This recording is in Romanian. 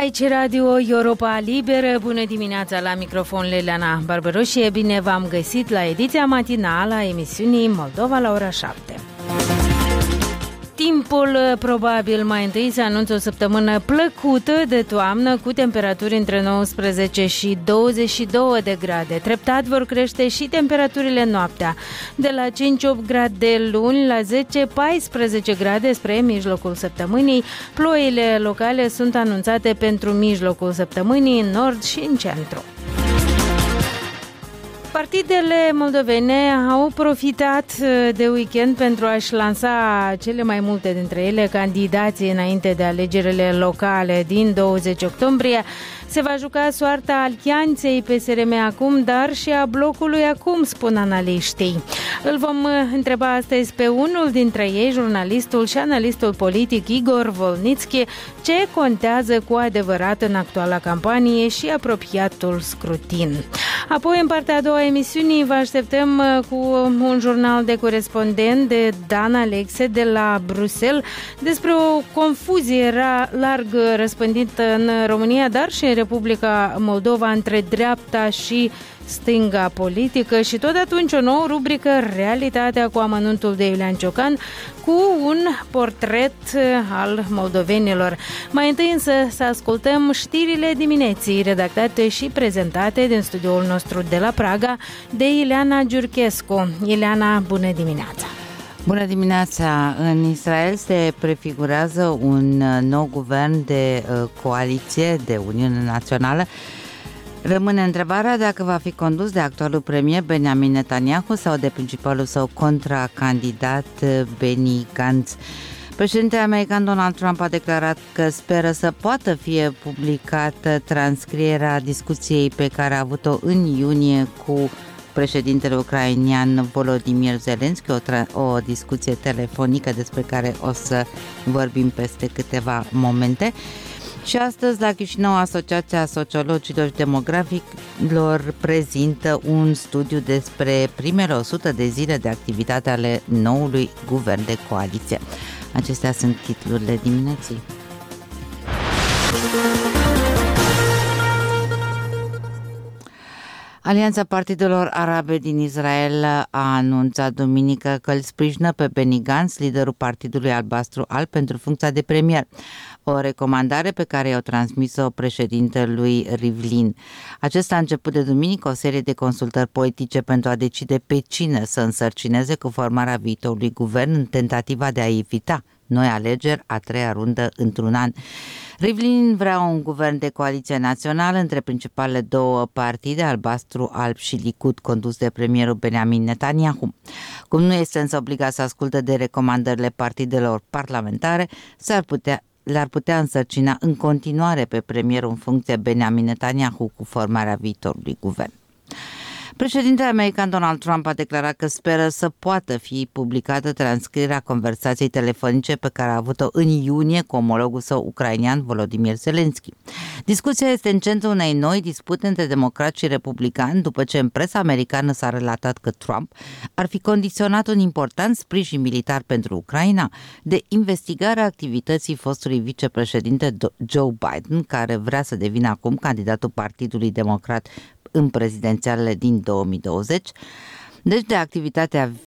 Aici Radio Europa Liberă, bună dimineața, la microfon Leleana Barbaroșie, bine v-am găsit la ediția matinală a emisiunii Moldova la ora 7. Timpul probabil mai întâi se anunță o săptămână plăcută de toamnă cu temperaturi între 19 și 22 de grade. Treptat vor crește și temperaturile noaptea, de la 5-8 grade luni la 10-14 grade spre mijlocul săptămânii. Ploile locale sunt anunțate pentru mijlocul săptămânii în nord și în centru. Partidele moldovene au profitat de weekend pentru a-și lansa cele mai multe dintre ele candidații înainte de alegerile locale din 20 octombrie. Se va juca soarta alianței PSRM acum, dar și a blocului acum, spun analiștii. Îl vom întreba astăzi pe unul dintre ei, jurnalistul și analistul politic Igor Volnitski, ce contează cu adevărat în actuala campanie și apropiatul scrutin. Apoi, în partea a doua a emisiunii, vă așteptăm cu un jurnal de corespondent de Dan Alexe de la Bruxelles despre o confuzie larg răspândită în România, dar și în Republica Moldova între dreapta și stânga politică și tot atunci o nouă rubrică, Realitatea, cu amănuntul de Iulian Ciocan, cu un portret al moldovenilor. Mai întâi însă să ascultăm știrile dimineții, redactate și prezentate din studioul nostru de la Praga de Ileana Giurchescu. Ileana, bună dimineața! Bună dimineața! În Israel se prefigurează un nou guvern de coaliție de Uniune Națională. Rămâne întrebarea dacă va fi condus de actualul premier Benjamin Netanyahu sau de principalul său contracandidat Benny Gantz. Președintele american Donald Trump a declarat că speră să poată fi publicată transcrierea discuției pe care a avut-o în iunie cu președintele ucrainian Volodymyr Zelensky, o discuție telefonică despre care o să vorbim peste câteva momente. Și astăzi la Chișinău, Asociația Sociologilor și Demograficilor prezintă un studiu despre primele 100 de zile de activitate ale noului guvern de coaliție. Acestea sunt titlurile dimineții. Alianța Partidelor Arabe din Israel a anunțat duminică că îl sprijină pe Benny Gantz, liderul Partidului Albastru Alb, pentru funcția de premier. O recomandare pe care i-au transmis-o președintelui Rivlin. Acesta a început de duminică o serie de consultări politice pentru a decide pe cine să însărcineze cu formarea viitorului guvern în tentativa de a evita noi alegeri, a treia rundă într-un an. Rivlin vrea un guvern de coaliție națională între principalele două partide, Albastru Alb și Likud, condus de premierul Benjamin Netanyahu. Cum nu este însă obligat să asculte de recomandările partidelor parlamentare, le-ar putea însărcina în continuare pe premierul în funcție Benjamin Netanyahu cu formarea viitorului guvern. Președintele american Donald Trump a declarat că speră să poată fi publicată transcrierea conversației telefonice pe care a avut-o în iunie cu omologul său ucrainian Volodymyr Zelensky. Discuția este în centrul unei noi dispute între democrați și republicani după ce în presa americană s-a relatat că Trump ar fi condiționat un important sprijin militar pentru Ucraina de investigarea activității fostului vicepreședinte Joe Biden, care vrea să devină acum candidatul Partidului Democrat în prezidențialele din 2020, deci de activitatea